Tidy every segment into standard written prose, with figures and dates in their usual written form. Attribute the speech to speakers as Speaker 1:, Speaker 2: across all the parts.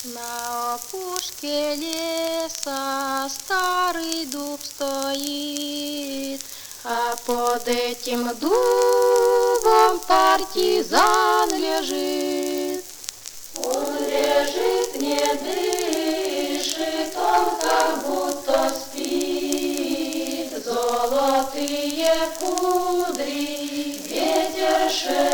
Speaker 1: На опушке леса старый дуб стоит, а под этим дубом партизан лежит.
Speaker 2: Он лежит, не дышит, он как будто спит. Золотые кудри ветер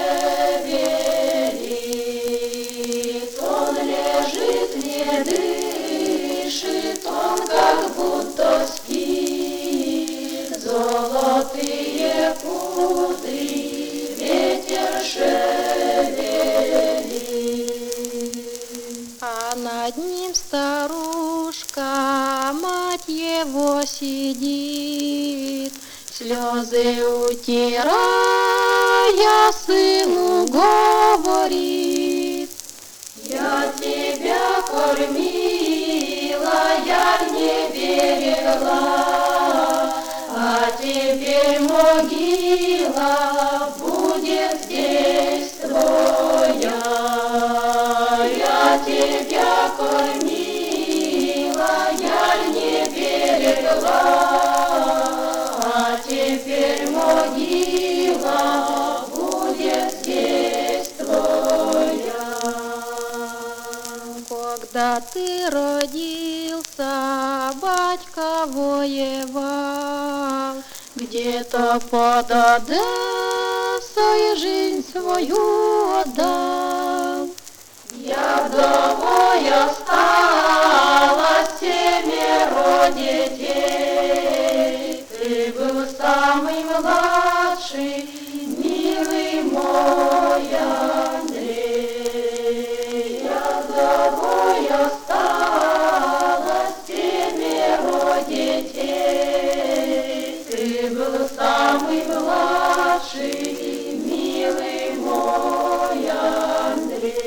Speaker 2: шевелит. Он лежит, не дышит, он как будто спит. Золотые кудри ветер шевелит.
Speaker 1: А над ним старушка, мать его, сидит, слезы утирая, сыну говорит:
Speaker 2: Я тебя кормила, я не берегла, а теперь могила будет здесь твоя. Я тебя кормила, я не берегла, а теперь могила будет здесь твоя.
Speaker 1: Когда ты родился, батька воевал, где-то под Одессой жизнь свою отдал.
Speaker 2: Я вдовой осталась, 7 детей. Ты был самый младший, милый мой Андрей. Я вдовой осталась, 7 детей. Ты был самый младший, милый мой Андрей.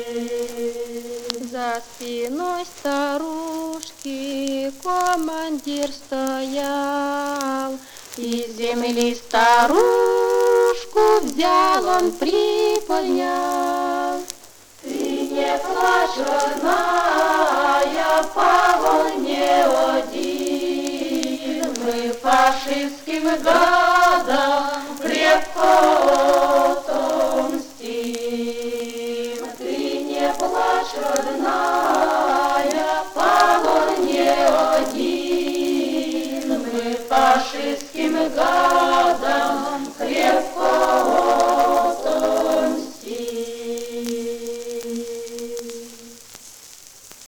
Speaker 1: За спиной старушки командир стоял, из земли старушку взял, он приподнял.
Speaker 2: Ты не плачь, родная, пал он не один. Мы фашистским гадам крепко отомстим. Ты не плачь, родная,